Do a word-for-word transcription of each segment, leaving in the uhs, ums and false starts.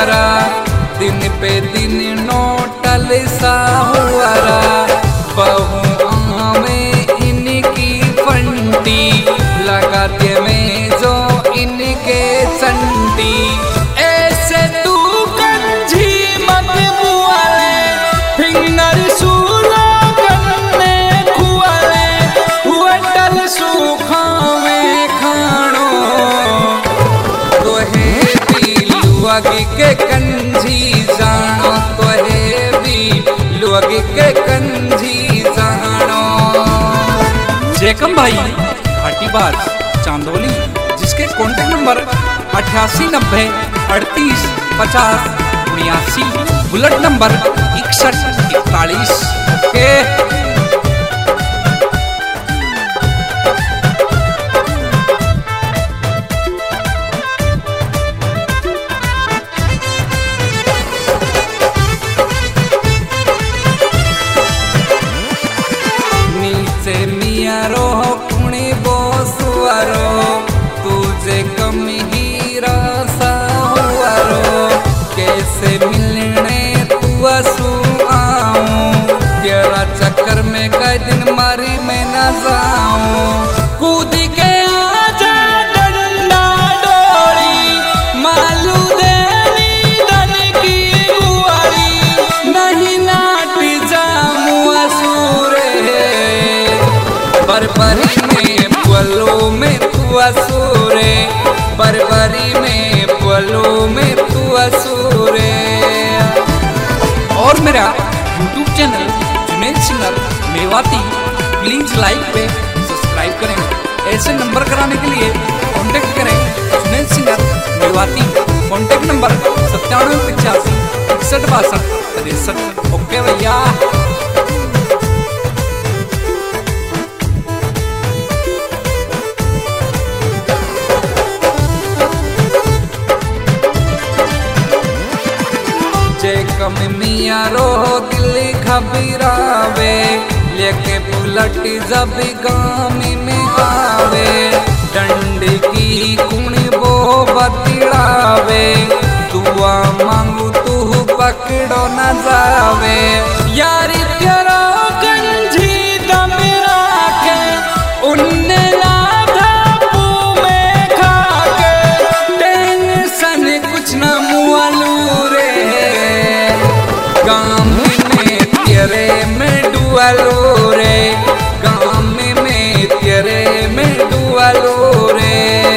हुआरा, दिन पे दिन नोटल सा हुआरा। बहू आवे इनकी फंटी, लगाते में जो इनके चंडी। ऐसे तू कंझी मत बुआले, फिंगर सूला करने खुआले, हुअटल सुखावे खाणो। तोहे भी लुअगी के कंझी जानो, तोहे भी लुअगी के कंझी जानो। जेकम भाई घाटी बाज चांदोली, जिसके कॉन्टेक्ट नंबर अठासी नब्बे अड़तीस पचास उन्यासी, बुलेट नंबर इकसठ इकतालीस के। नीचे मियारो कुणी बोसुआरो, तुझे कम हीरा सा हुआरो। कैसे मिलने तू असू आऊं, तेरा चक्कर में कई दिन मारी मैं न जाऊं। कूद के आजा डंडा डोरी, मालू देनी धन की गुआरी। नहीं नाटी जामू असुरे, बरबरी में पुअलो में तू असुरे, बरबरी में पुअलो में तू असुरे। और मेरा YouTube channel Juned singer Mewati, please like पे सब्सक्राइब करें। ऐसे नंबर कराने के लिए कांटेक्ट करें Juned singer Mewati. Contact number सत्तानवे पचासी इकसठ बासठ तिरसठ। ओके भैया। कम मियारो दिल घबरावे, लेके बुलट जब गाम में आवे। डंडी की कुणी वो बतिड़ावे, दुआ मांगू तू पकड़ो न जावे। यारी तेरा गंजी दम राखे, उन्ने लाधा पू में खाके। टेंशन कुछ न मुआलू रे, गाम में तेरे में डुआलो रे, गाम में तेरे में डुआलो रे।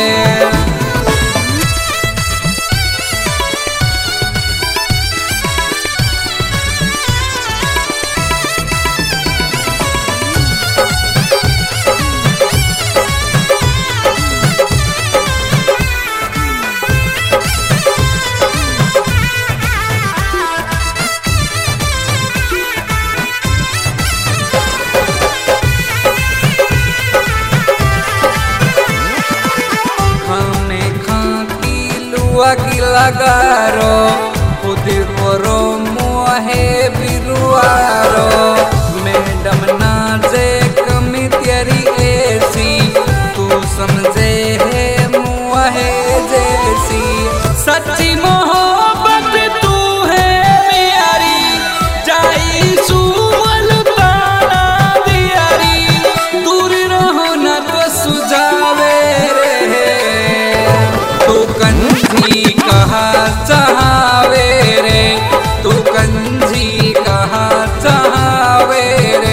की लगारो खुद रो मुहे बिरुआरो। मैडम ना जे कमी तेरी ऐसी, तू समझे है मुहे जैसी। सच्ची मोहब्बत तू है प्यारी, जाई सुमल ताना दियारी। दूर रहो न तो सुझावे रे, तू कंझी कहा चाहवे रे, तू कंझी कहा चाहवे रे।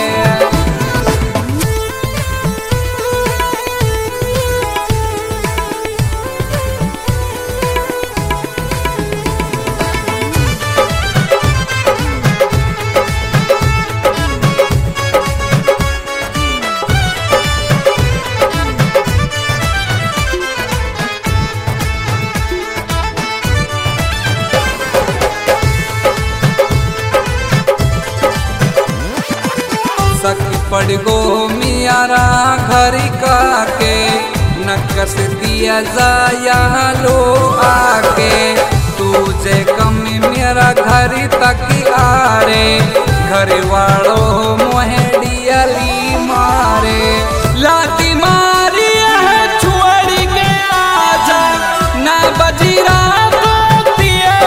पड़ गो मियारा घर का के, न कस दिया जाया लो आके। तुझे कमी मेरा घर तक आ रे, घर वालों मोहे डियाली मारे। लाती मारी है छोड़ के आजा, ना बजी रात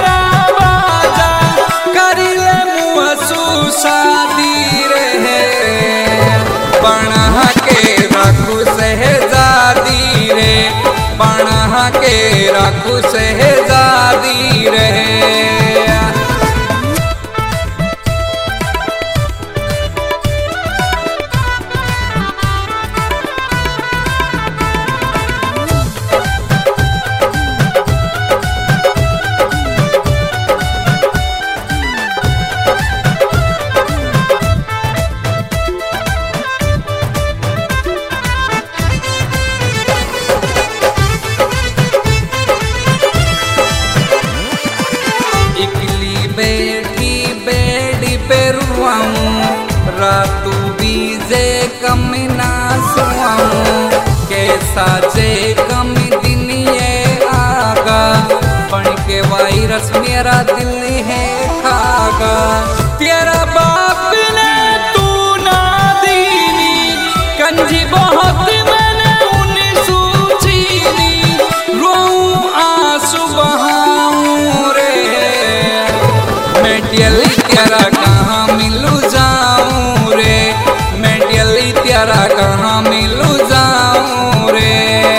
खुश है जादी रहे। बैठी बेड़ी पे रुआऊं रातू बीजे कम ना सुआऊं कैसा जे कम दिन ये आगा बन के वायरस मेरा दिल है खागा। तेरा बाप ने तू ना दीनी कंजी बहुत मैंने उन्हें सूचीनी रोऊं आंसू बहाऊं रे मैं दिल्ली तेरा कहाँ मिलू जाऊं रे मैं दिल्ली तेरा कहाँ मिलू जाऊं रे।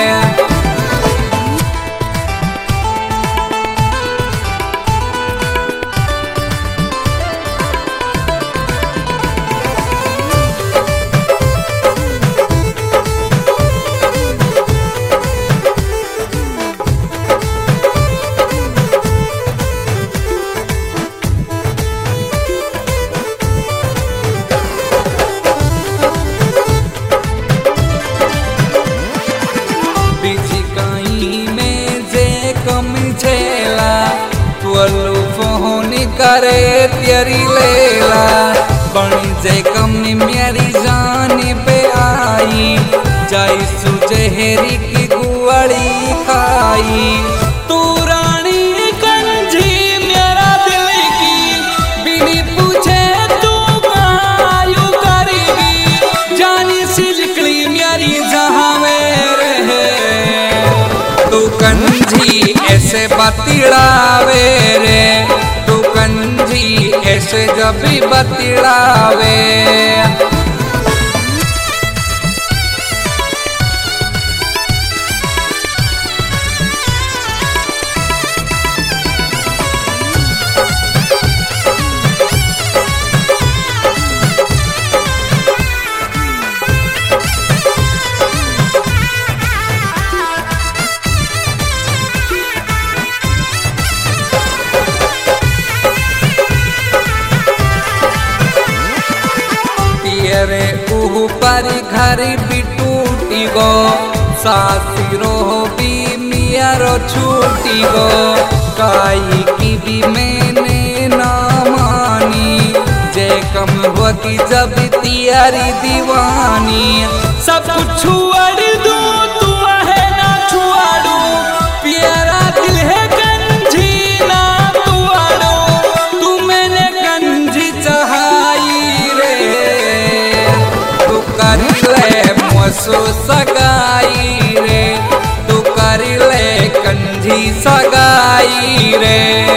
फोन करे तेरी लेला बनी जे कमी मेरी जान पे आई जाई सुजहरी की गुआड़ी खाई तू रानी कंजी मेरा दिल की बिनी पूछे तू कायू करेगी जानी सिजकली मेरी जहाँ में रहे तू कंजी ऐसे बतिड़ावे रे तू कंजी ऐसे जब भी बतिड़ावे। रे ऊपर घर भी टूटी गो सासिरो भी मियारो छूटी गो काई की भी मैंने ना मानी जे कम होती जब तियारी दीवानी सब कुछ छुड़ दू तू है ना छुआड़ू प्यारा दिल है कंजी ना तुआड़ो तू मैंने कंजी चहाई कर ले मसो सगाई रे तू कर ले कंजी सगाई रे।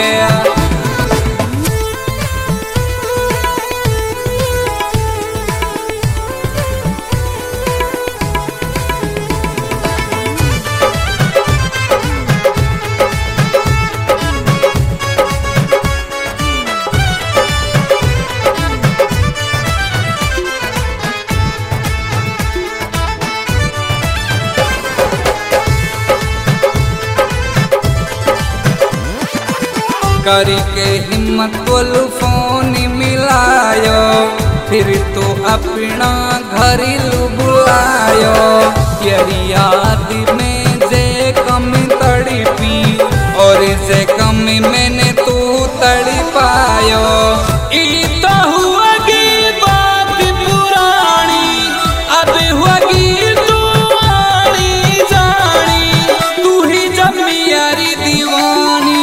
करी के हिम्मत बोलू फोन मिलायो फिर तो अपना घरेलू बुलायो तेरी याद में जे कमी तड़पी और जे कमी मैंने तू तड़ी पायो इता हुआ की बात पुरानी अब हुआ की तू आनी जानी तू ही जब मेरी दीवानी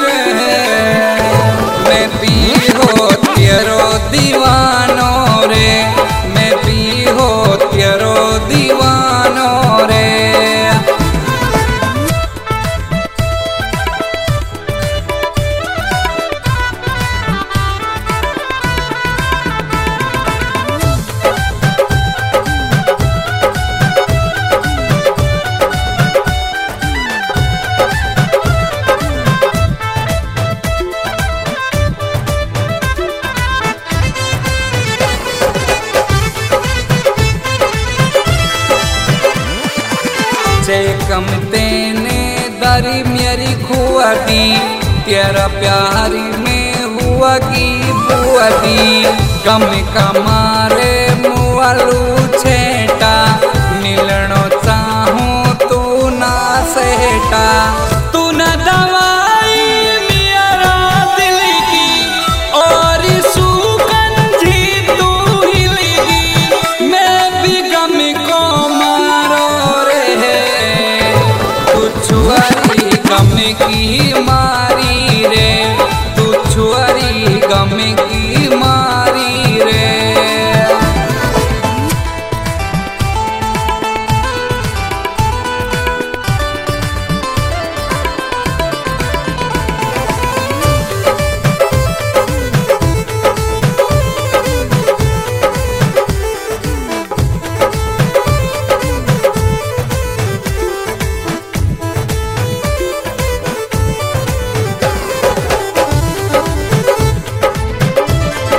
मैं भी हो तेरो दीवानो रे मैं भी हो तेरो दीवानो रे। चे कम तेने दरी मेरी खुआ दी तेरा प्यारी में हुआ की बुआ दी कम कमारे मुआलू छेटा मिलनो चाहूं तू ना सेटा तू ना दवाई मेरा दिल की और सुगंधी तू हिलगी मैं भी गम को मारो रे तू छुआरी गम की